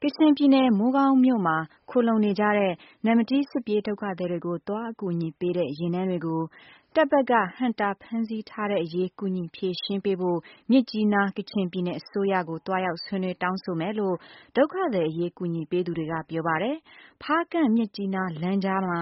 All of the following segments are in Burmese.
ကချင်ပြည်နယ်မိုးကောင်းမြို့မှာခိုလှုံနေကြတဲ့နမ္မတီးစစ်ပြေးဒုက္ခသည်တွေကိုသွားအကူအညီပေးတဲ့ယာဉ်တန်းတွေကိုတပ်ဘက်ကဟန့်တားဖမ်းဆီးထားတဲ့အရေးကူညီဖြေရှင်းပေးဖို့မြစ်ကြီးနားကချင်ပြည်နယ်အစိုးရကိုသွားရောက်ဆွေးနွေးတောင်းဆိုမယ်လို့ဒုက္ခသည်အရေးကူညီပေးသူတွေကပြောပါတယ်။ဖားကန့်မြစ်ကြီးနားလမ်းကြားမှာ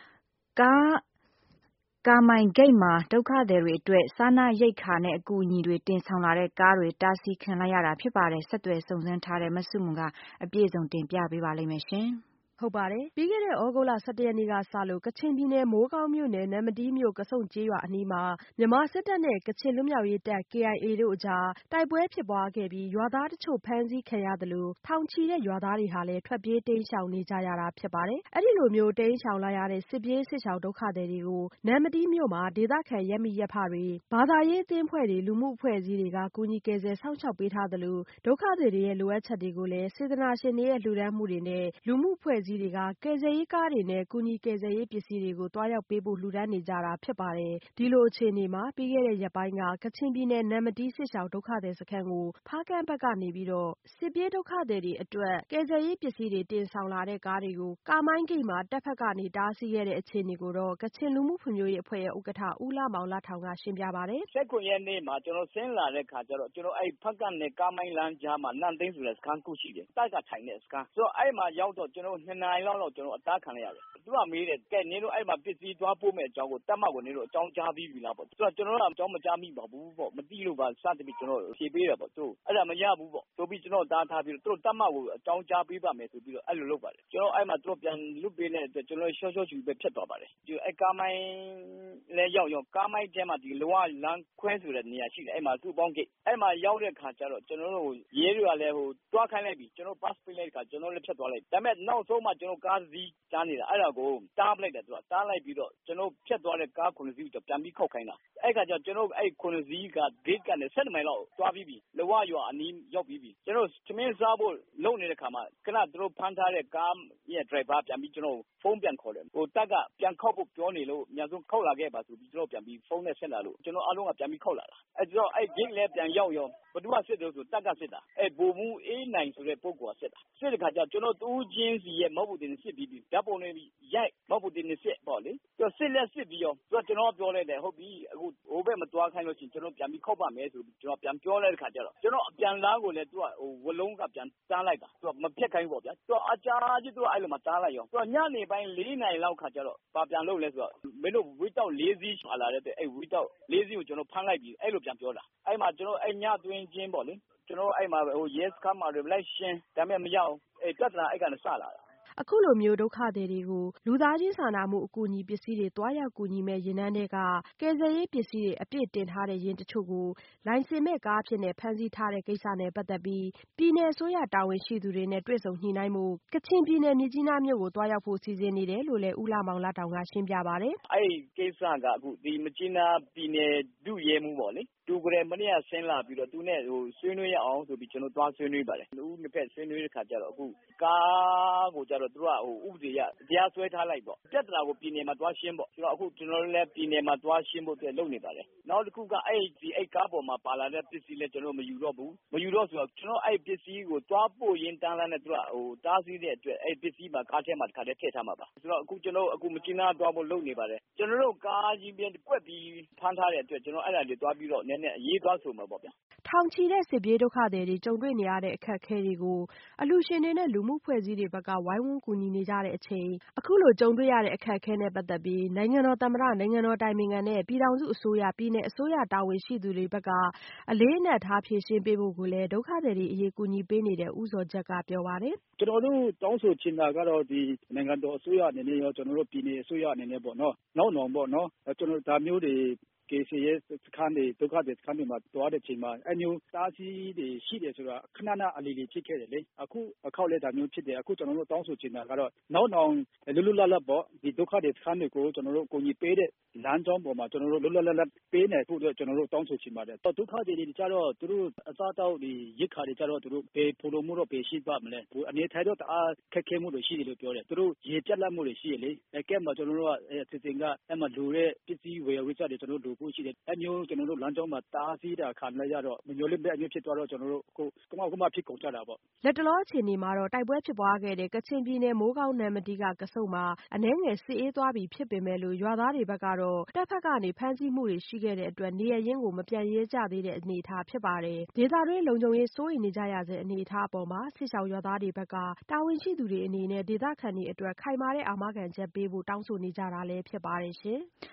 ကာမိုင်ဂိတ်မှာဒုက္ခသည်တွေအတွက်စားနပ်ရိက္ခာနဲ့အကူအညီတွေတင်ဆောင်လာတဲ့ကားတွေတားဆီးခံလိုက်ရတာဖြစ်ပါတယ်။ဆက်သွယ်စုံစမ်းထားတဲ့မဆုမွန်ကအပြည့်စုံတင်ပြပေးပါမယ်။ပြီးခဲ့တဲ့သြဂုတ်လ 11 ရက်နေ့ကစလို့ကချင်ပြည်နယ်မိုးကောင်းမြို့နယ်နမ္မတီးမြို့ကဆုန့်ကျေးရွာအနီးမှာမြန်မာစစ်တပ်နဲ့ကချင်လွတ်မြောက်ရေးတပ် KIA တို့အကြားတိုက်ပွဲဖြစ်ပွားခဲ့ပြီးရွာသားတချို့ဖမ်းဆီးခံရသလိုထောင်ချီတဲ့ရွာသားတွေဟာလည်းထွက်ပြေးတိမ်းရှောင်နေကြရတာဖြစ်ပါတယ်။အဲဒီလိုမျိုးတိမ်းရှောင်လာရတဲ့စစ်ပြေးစစ်ရှောင်ဒုက္ခသည်တွေကိုနမ္မတီးမြို့မှာဒေသခံရပ်မိရပ်ဖတွေဘာသာရေးအသင်းအဖွဲ့တွေလူမှုအဖွဲ့အစည်းတွေကကူညီကယ်ဆယ်စောင့်ရှောက်ပေးထားသလိုဒုက္ခသည်တွေရဲ့လိုအပ်ချက်တွေကိုလည်းစေတနာရှင်တွေရဲ့လှူဒါန်းမှုတွေနဲ့လူမှုအဖွဲ့အစည်းတွေကကယ်ဆယ်ရေးကားတွေနဲ့ကူညီကယ်ဆယ်ရေးပစ္စည်းတွေကိုသွားရောက်ပေးဖို့လှူဒါန်းနေကြတာဖြစ်ပါတယ်။ဒီလိုအခြေအနေမှာပြီးခဲ့တဲ့ရက်ပိုင်းကကချင်ပြည်နယ်နမ္မတီးစစ်ရှောင်ဒုက္ခသည်စခန်းကိုဖားကန့်ဘက်ကနေပြီးတော့စစ်ပြေးဒုက္ခသည်တွေအတွက်ကယ်ဆယ်ရေးပစ္စည်းတွေတင်ဆောင်လာတဲ့ကားတွေကိုကာမိုင်းဂိတ်မှာတပ်ဖက်ကနေတားဆီးခဲ့တဲ့အခြေအနေကိုတော့ကချင်လူမှုဖွံ့ဖြိုးရေးအဖွဲ့ရဲ့ဥက္ကဋ္ဌဦးလမောင်လထောင်ကရှင်းပြပါတယ်။ 19 ရက်နေ့မှာကျွန်တော်ဆင်းလာတဲ့ခါကျတော့ကျွန်တော်အဲ့ဖက်ကနေကာမိုင်းလမ်းကြားမှာနန့်သိန်းဆိုတဲ့စခန်းခုရှိတယ်။တိုက်ကထိုင်တဲ့စခန်းဆိုတော့အဲ့မှာရောက်တော့ကျွန်တော်2 နာရီလောက်ကျွန်တော်အတားခံလိုက်ရတယ်။သူကမေးတယ်ကဲနင်တို့အဲ့မှာပစ္စည်းသွားပို့မဲ့အကြောင်းကိုတပ်မကိုနင်တို့အကြောင်းကြားပြီးပြီလားပေါ့။ဆိုတော့ကျွန်တော်ကအကြောင်းမကြားမိပါဘူးပေါ့မသိလို့ပါစသဖြင့်ကျွန်တော်ဖြေပေးတယ်ပေါ့သူအဲ့ဒါမရဘူးပေါ့ဆိုပြီးကျွန်တော်တားထားပြီးတော့သူတို့တပ်မကိုအကြောင်းကြားပေးပါမယ်ဆိုပြီးတော့အဲ့လိုလုပ်ပါတယ်။ကျွန်တော်အဲ့မှာသူတို့ပြန်လွတ်ပေးတဲ့အတွက်ကျွန်တော်ရှော့ရှော့ချူပဲဖြစ်သွားပါတယ်။ဒီအဲ့ကာမိုင်းလဲရောက်ကာမိုင်းထဲမှာဒီလောကလမ်းခွဲဆိုတဲ့နေရာရှိတယ်အဲ့မှာသူ့ပေါင်းဂိတ်အဲ့မှာရောက်တဲ့ခါကျတော့ကျွန်တော်တို့ရဲတွေကလည်းတွားခိုင်းလိုက်ပြီကျွန်တော် pass ပေးလိုက်ခါကျွန်တော်လည်းဖြတ်သွားလိုက်ဒါပေမဲ့နောက်ဆုံးမှကျွန်တော်ကားစီးကြားနေတာအဲ့ဒါကိုတားပလိုက်တယ်သူကတားလိုက်ပြီးတော့ကျွန်တော်ဖြတ်သွားတဲ့ကား9စီးကိုပြန်ပြီးခောက်ခိုင်းတာအဲ့ခါကျကျွန်တော်အဲ့9စီးကဂိတ်ကနေ7မိုင်လောက်တွားပြီးပြီလောကရွာအနီးရောက်ပြီးပြီကျွန်တော်သမင်းစားဖို့လုံနေတဲ့ခါမှာခဏသူတို့ဖမ်းထားတဲ့ကားရဲ့ driver ပြန်ပြီးကျွန်တော်ဖုန်းပြန်ခေါ်တယ်တက်ကပြန်ခောက်ဖို့ပြောနေလို့အများဆုံးခောက်လာခဲ့ပါဆိုပြီးကျွန်တော်ပြန်ပြီးဖုန်းနဲ့ဆက်လာလို့ကျွန်တော်အားလုံးကပြန်ပြီးခောက်လာတာအဲ့တော့အဲ့ဂိတ်လည်းပြန်ရောက်ရောဘသူကစစ်တယ်ဆိုတက်ကစစ်တာအဲ့ဘိုလ်မှူးအေးနိုင်ဆိုတဲ့ပုဂ္ဂိုလ်ကစစ်တာစစ်တဲ့ခါကျကျွန်တော်တူးချင်းစီရဲ့မောက်ဘူးတင်စစ်ပြီးဓာတ်ပုံတွေရိုက်မောက်ဘူးတင်စစ်ပေါ့လေသူစစ်လက်စစ်ပြီးရောသူကကျွန်တော်ပြောလိုက်တယ်ဟုတ်ပြီအခုဟိုဘက်မသွားခိုင်းလို့ရှိရင်ကျွန်တော်ပြန်ပြီးခောက်ပါမယ်ဆိုပြီးကျွန်တော်ပြန်ပြောလိုက်တဲ့ခါကျတော့ကျွန်တော်အပြန်လားကိုလည်းသူကဝလုံးကပြန်တားလိုက်တာသူကမဖြတ်ခိုင်းဘူးပေါ့ဗျာသူကအကြာကြီးသူကအဲ့လိုမှတားလိုက်ရောသူကညနေပိုင်း4 နာရီလောက်ခါကျတော့ဘာပြန်လုပ်လဲဆိုတော့မင်းတို့ဝီတောက်4 စီးရှာလာတဲ့အဲ့ဝီတောက်4 စီးကိုကျွန်တော်ဖမ်းလိုက်ပြီးအဲ့လိုပြန်ပြောတာအဲ့မှာကျွန်တော်အဲ့ညသွင်းချင်းပေါ့လေကျွန်တော်အဲ့မှာရဲစခန်းမှာလိုက်ရှင်းဒါပေမဲ့မရအောင်အဲ့ပြဿနာအဲ့ကနေစလာတာအခုလိုမျိုးဒုက္ခသည်တွေကိုလူသားချင်းစာနာမှုအကူအညီပစ္စည်းတွေတွားရောက်ကူညီမဲ့ယာဉ်တန်းတွေကကယ်ဆယ်ရေးပစ္စည်းတွေအပြည့်တင်ထားတဲ့ယာဉ်တချို့ကိုလိုင်စင်မဲ့ကားအဖြစ်နဲ့ဖမ်းဆီးထားတဲ့ကိစ္စနဲ့ပတ်သက်ပြီးပြည်နယ်အစိုးရတာဝန်ရှိသူတွေနဲ့တွေ့ဆုံညှိနှိုင်းမှုကချင်ပြည်နယ်မြစ်ကြီးနားမြို့ကိုတွားရောက်ဖို့စီစဉ်နေတယ်လို့လည်းဦးလမောင်လတောင်ကရှင်းပြပါတယ်။အဲ့ကိစ္စကအခုဒီမြစ်ကြီးနားပြည်နယ်ဒုရဲမှုပေါ့လေသူကလည်းမနေ့ကဆင်းလာပြီးတော့သူနဲ့ဆွေးနွေးရအောင်ဆိုပြီးကျွန်တော်သွားဆွေးနွေးပါတယ်။ဦးနှစ်ဖက်ဆွေးနွေးတဲ့ခါကျတော့အခုကားကိုကျတော့သူကဥပဒေရတရားစွဲထားလိုက်ပေါ့ပြဿနာကိုပြည်နယ်မှာသွားရှင်းပေါ့ဆိုတော့အခုကျွန်တော်လည်းပြည်နယ်မှာသွားရှင်းဖို့အတွက်လုပ်နေပါတယ်နောက်တစ်ခုကအဲ့ကားပေါ်မှာပါလာတဲ့ပစ္စည်းလည်းကျွန်တော်မယူတော့ဘူးမယူတော့ဆိုတော့ကျွန်တော်အဲ့ပစ္စည်းကိုသွားပို့ရင်းတန်းလန်းနဲ့သူကတားဆီးတဲ့အတွက်အဲ့ပစ္စည်းမှာကားထဲမှာတစ်ခါတည်းထည့်ထားမှာပါဆိုတော့အခုကျွန်တော်အခုမကျင်းနာသွားဖို့လုပ်နေပါတယ်ကျွန်တော်တို့ကားကြီးပြကွက်ပြီးဖမ်းထားတဲ့အတွက်ကျွန်တော်အဲ့ဒါတွေသွားပြီးတော့နည်းနည်းအေးသွားဆိုမှာပေါ့ဗျာထောင်ချီတဲ့စစ်ပြေးဒုက္ခသည်တွေကြုံတွေ့နေရတဲ့အခက်အခဲတွေကိုအလှူရှင်တွေနဲ့လူမှုဖွဲ့စည်းတွေဘက်ကဝိုင်းဝန်းကူညီနေကြတဲ့အချိန်အခုလိုကြုံတွေ့ရတဲ့အခက်အခဲနဲ့ပတ်သက်ပြီးနိုင်ငံတော်သမ္မတနိုင်ငံတော်တိုင်ပင်ခံနဲ့ပြည်ထောင်စုအစိုးရပြည်နယ်အစိုးရတာဝန်ရှိသူတွေဘက်ကအလေးအနက်ထားဖြေရှင်းပေးဖို့ကိုလည်းဒုက္ခသည်တွေအရေးကူညီပေးနေတဲ့ဦးဇော်ဂျတ်ကပြောပါတယ်ကျွန်တော်တို့တောင်းဆိုချင်တာကတော့ဒီနိုင်ငံတော်အစိုးရအနေနဲ့ရောကျွန်တော်တို့ပြည်နယ်အစိုးရအနေနဲ့ပေါ့နော်နောက်ပေါ့နော်ကျွန်တော်ဒါမျိုးတွေကေစီရဲ့စခန်းတွေဒုက္ခသည်စခန်းတွေမှာတွားတဲ့ချိန်မှာအမျိုးတားဆီးတွေရှိတယ်ဆိုတာခဏအလီလီဖြစ်ခဲ့တယ်လေအခုအခောက်လဲဒါမျိုးဖြစ်တယ်အခုကျွန်တော်တို့တောင်းဆိုချင်တာကတော့နောက်လွတ်လွတ်လပ်လပ်ပေါ့ဒီဒုက္ခသည်စခန်းတွေကိုကျွန်တော်တို့ကိုကြီးပေးတဲ့လမ်းကြောင်းပေါ်မှာကျွန်တော်တို့လွတ်လွတ်လပ်လပ်ပေးနိုင်ဖို့အတွက်ကျွန်တော်တို့တောင်းဆိုချင်ပါတယ်ဒုက္ခသည်တွေကြတော့သူတို့အစားတောက်ဒီရိတ်ခါတွေကြတော့သူတို့ဘယ်ဖူလို့မှုတော့ဘယ်ရှိပါမလဲအနေထိုင်တော့တအားခက်ခဲမှုတွေရှိတယ်လို့ပြောတယ်သူတို့ရေပြတ်လက်မှုတွေရှိရလေကဲမှာကျွန်တော်တို့ကစစ်စင်ကအဲ့မှာလူတဲ့ပစ္စည်းဝယ်ဝစ်ကြတယ်ကျွန်တော်တို့ဖို့ရှိတယ်အမျိုးကျွန်တော်တို့လမ်းကြောင်းမှာတားဆီးတာခံလိုက်ရတော့မမျိုးလေးပဲအမျိုးဖြစ်သွားတော့ကျွန်တော်တို့အခုမှဖြစ်ကုန်ကြတာပေါ့လက်တလောအခြေအနေမှာတော့ တိုက်ပွဲဖြစ်ပွားခဲ့တဲ့ ကချင်ပြည်နယ်မိုးကောင်းနမ္မတီးက ကဆုန့်မှာ အနည်းငယ်စစ်အေးသွားပြီဖြစ်ပေမဲ့လို့ ရွာသားတွေဘက်ကတော့ တပ်ဘက်ကနေဖမ်းဆီးမှုတွေရှိခဲ့တဲ့အတွက် နေရပ်ရင်းကိုမပြန်ရဲကြသေးတဲ့အနေအထားဖြစ်ပါတယ်။ ဒေသတွင်းလုံခြုံရေးစိုးရိမ်နေကြရဆဲအနေအထားအပေါ်မှာ စစ်ရှောင်ရွာသားတွေဘက်က တာဝန်ရှိသူတွေအနေနဲ့ ဒေသခံတွေအတွက် ခိုင်မာတဲ့အာမခံချက်ပေးဖို့တောင်းဆိုနေကြတာလည်းဖြစ်ပါတယ်ရှင်။